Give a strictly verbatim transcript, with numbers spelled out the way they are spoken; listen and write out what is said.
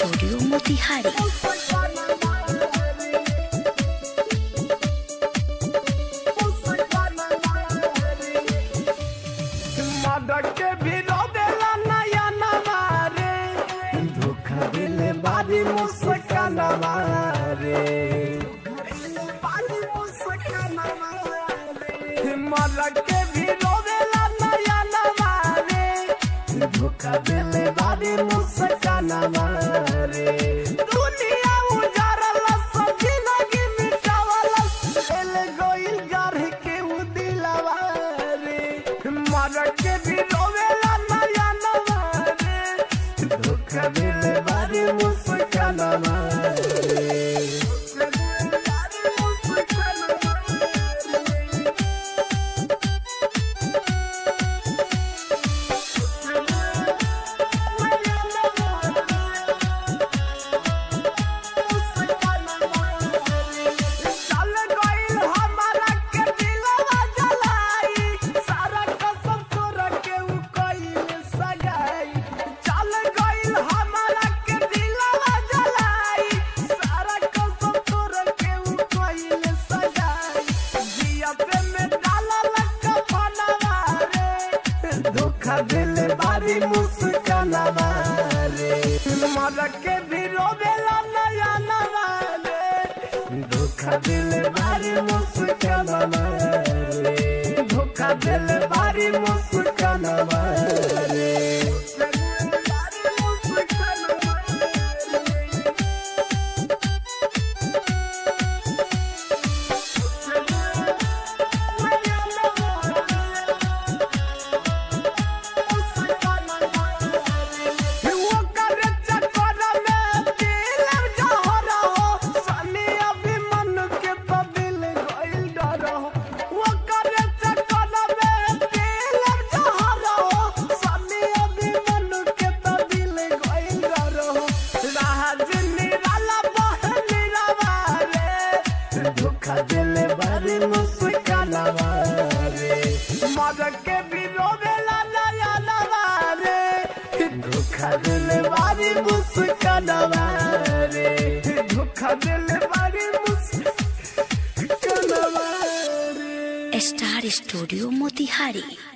Studio Motihari. के भी रोदेला नया नवारे, धोखा दिले बारी मुस्कान मारे, मर के भी रोदेला नया नवारे, धोखा दिले बारी मुस्कान मारे। दुनिया उजारला सजी लगी मिटावला, एल गोइल घर के उ दिलवा रे, मर के भी रोवेला नया नवारे, धोखा दिले बारी मुस्कान मारे। धोखा दिले बारी मुस्कान मारे, मर के भी रोवेला नया नवारे, धोखा दिले बारी मुस्कान मारे, धोखा दिले बारी मुस्कान मारे। धोखा दिले बारी मुस्कान मारे, मर के भी रोवेला नया नवारे, धोखा दिले बारी मुस्कान मारे, धोखा दिले बारी मुस्कान मारे। Star studio Motihari.